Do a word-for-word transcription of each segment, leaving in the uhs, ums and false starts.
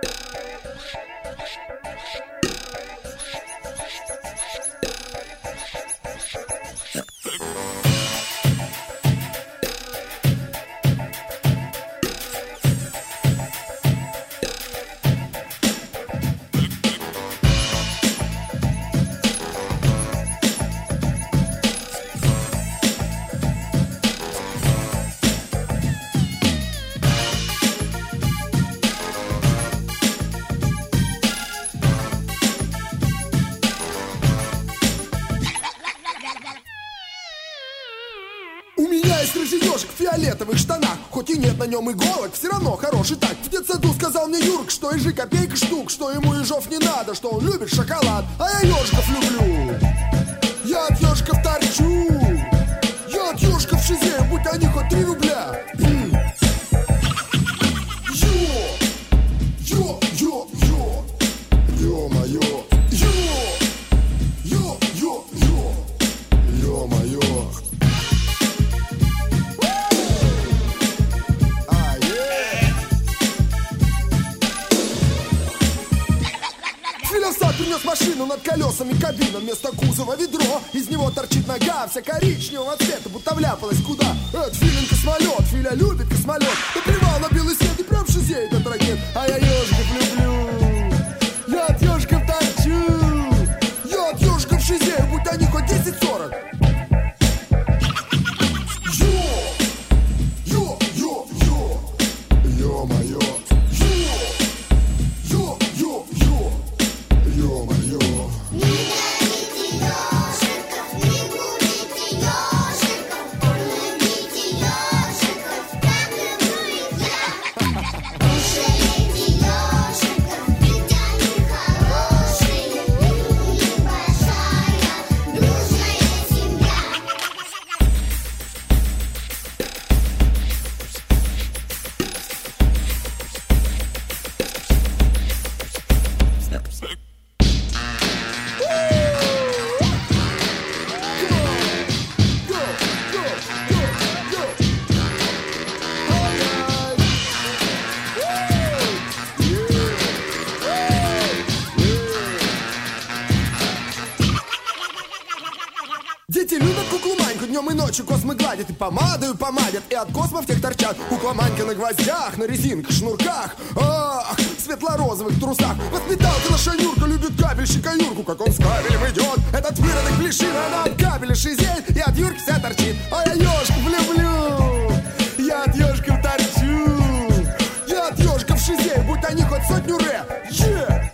Рыжий ежик в фиолетовых штанах. Хоть и нет на нем иголок, все равно хороший так. В детсаду сказал мне Юрк, что ежи копейка штук, что ему ежов не надо, что он любит шоколад. А я ежиков люблю. Я от ежиков торчу. Я от ежиков шизею, будь они хоть три рубля. Йо, йо, йо, йо. Ё-моё. Йо, йо, йо, йо. Ё-моё. Философ принес машину над колесами кабина. Вместо кузова ведро, из него торчит нога. Вся коричневого цвета, будто вляпалась куда. Это Филин космолет, Филя любит космолет. Наплевал на белый свет и прям шизеет от ракет. А я ежиков люблю. Я от ежиков торчу. Я от ежиков шизею, будь они хоть десять-сорок. Йо, йо, йо, йо. Ё-моё. Дети любят куклу Маньку, днем и ночью космы гладят. И помадою помадят, и от космо в тех торчат. Кукла Манька на гвоздях, на резинках, шнурках. Ах, в светло-розовых трусах. Воспиталка наша Юрка любит кабельщика Юрку. Как он с кабелем идет, этот выродок блешин. Она от кабеля шизеет, и от Юрки вся торчит. А я ежиков люблю. Я от ежиков торчу. Я от ежиков шизею, будь они хоть сотню ре. Yeah!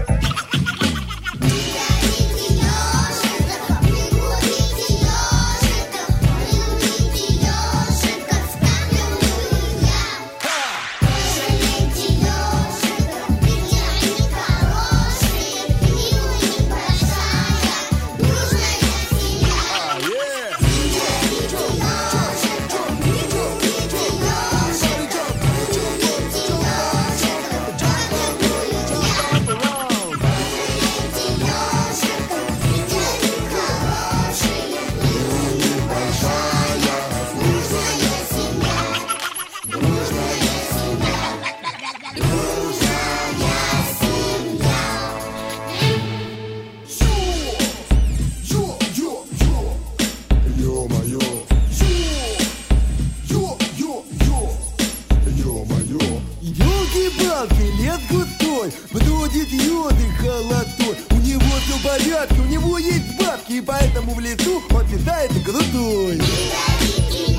Лет густой, бродит йоды холодой. У него все в порядке, у него есть бабки, и поэтому в лесу он питается крутой.